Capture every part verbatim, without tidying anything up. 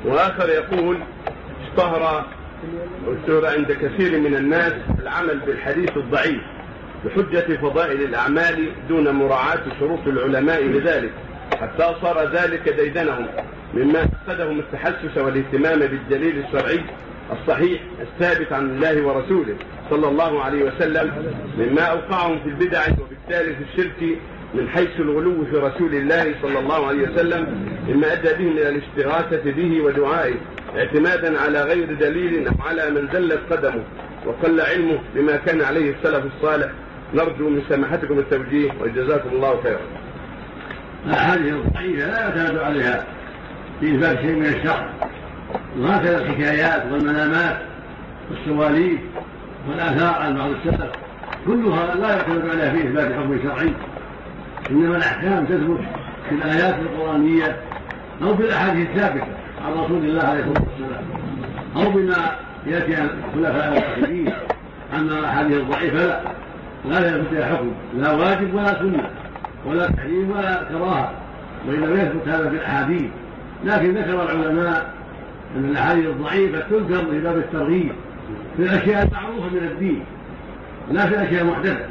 وآخر يقول اشتهر واشتهر عند كثير من الناس العمل بالحديث الضعيف بحجة فضائل الأعمال دون مراعاة شروط العلماء لذلك، حتى صار ذلك ديدنهم، مما أفسدهم التحسس والاهتمام بالدليل الشرعي الصحيح الثابت عن الله ورسوله صلى الله عليه وسلم، مما أوقعهم في البدع وبالتالي في الشرك من حيث الغلو في رسول الله صلى الله عليه وسلم، مما أدى بهم إلى الاستغاثة به ودعائه اعتمادا على غير دليل أو على من زلت قدمه وقل علمه بما كان عليه السلف الصالح. نرجو من سماحتكم التوجيه وجزاكم الله خيرا. الأحاديث الضعيفة لا يعتمد عليها في إثبات شيء من الشرع، وهكذا الحكايات والمنامات والسواليف والآثار عن بعض السلف كلها لا يعتمد عليها في إثبات حكم شرعي، إنما الأحكام تثبت في الآيات القرآنية أو في الأحاديث الثابتة عن رسول الله عليه الصلاة والسلام، أو بما يأتي عن الخلفاء الراشدين. أما الأحاديث الضعيفة لا لا يثبت فيها حكم لا واجب ولا سنة ولا تحريم ولا كراهة، وإنما يثبت هذا في الأحاديث. لكن ذكر العلماء أن الأحاديث الضعيفة تذكر في باب الترغيب في الأشياء المعروفة من الدين لا في الأشياء المحدثة،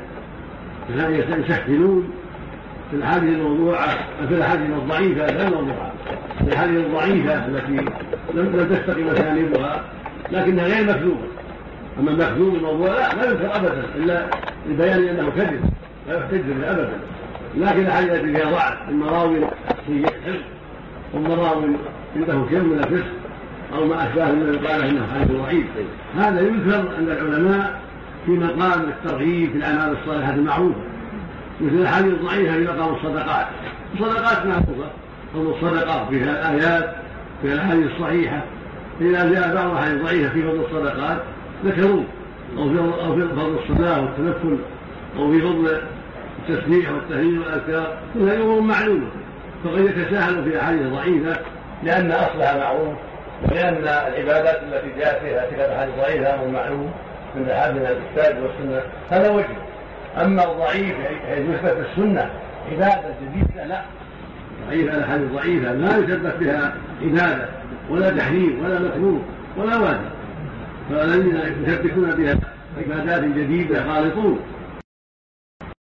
يسهلون في الحديث الموضوعة في الحديث الضعيفة لا الموضوعة، في الحديث الضعيفة التي لم تستقم مساندها لكنها غير مكذوبة. أما المكذوب الموضوع لا لا يذكر أبدا إلا لبيان أنه كذب لا يحتج به أبدا. لكن الحديث التي فيها ضعف المراوي سيء الحفظ والمراوي عنده شيء من الفسق أو ما أشبه من قال إنه حديث ضعيف، هذا يذكر أن العلماء في مقام الترغيب في الأعمال الصالحة المعروفة، مثل الحديث الضعيفة في مقام الصدقات. الصدقات معروفة، فضل الصدقات فيها الآيات فيها الأحاديث الصحيحة، إذا جاء بعض الأحاديث الضعيفة في فضل الصدقات ذكروا أو في فضل الصلاة والتنفل أو في فضل التسبيح والتهليل والأذكار، كلها أمور معلومة، فقد يتساهل في أحاديث ضعيفة لأن أصلها معروف ولأن العبادات التي جاءت فيها تلك الأحاديث ضعيفة أمر معلوم من أحاديث الكتاب والسنة، هذا وجه. أما الضعيف حيث يثبت السنة عبادة جديدة لا، ضعيفة الأحاديث ضعيفة لا يثبت بها عبادة ولا تحريم ولا مكروه ولا واجب، فالذين يثبتون بها عبادات جديدة غالطون.